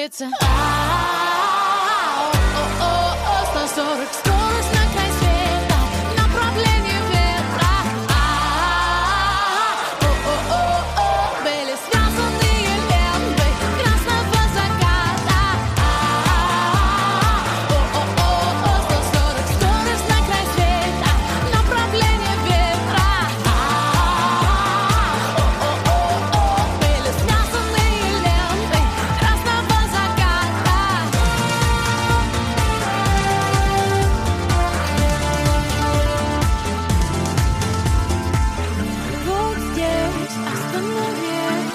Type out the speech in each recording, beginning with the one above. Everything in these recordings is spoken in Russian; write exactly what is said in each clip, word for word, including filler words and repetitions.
светится. сто сорок, скорость на край света, направление ветра. О-о-о-о, были связанные ленты красного заката. О-о-о-о, сто сорок, скорость на край света, направление ветра. О-о-о-о, были связанные ленты красного заката. Вот здесь остановись.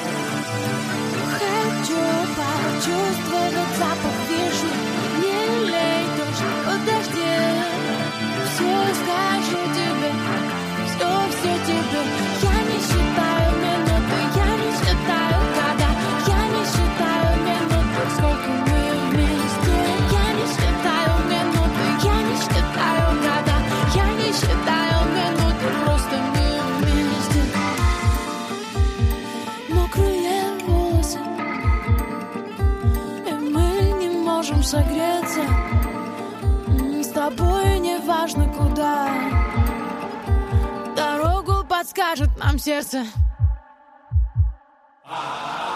Хочу почувствовать запах вишни. Не лей, дождь, подожди. Все скажу тебе, все, все тебе. Я не считаю минуты, я не считаю года. Я не считаю минуты, сколько мы вместе. Я не считаю минуты, я не считаю года. Я не считаю минуты, просто мы вместе. Мокрые волосы, и мы не можем согреться. М, С тобой не важно куда. Дорогу подскажет нам сердце.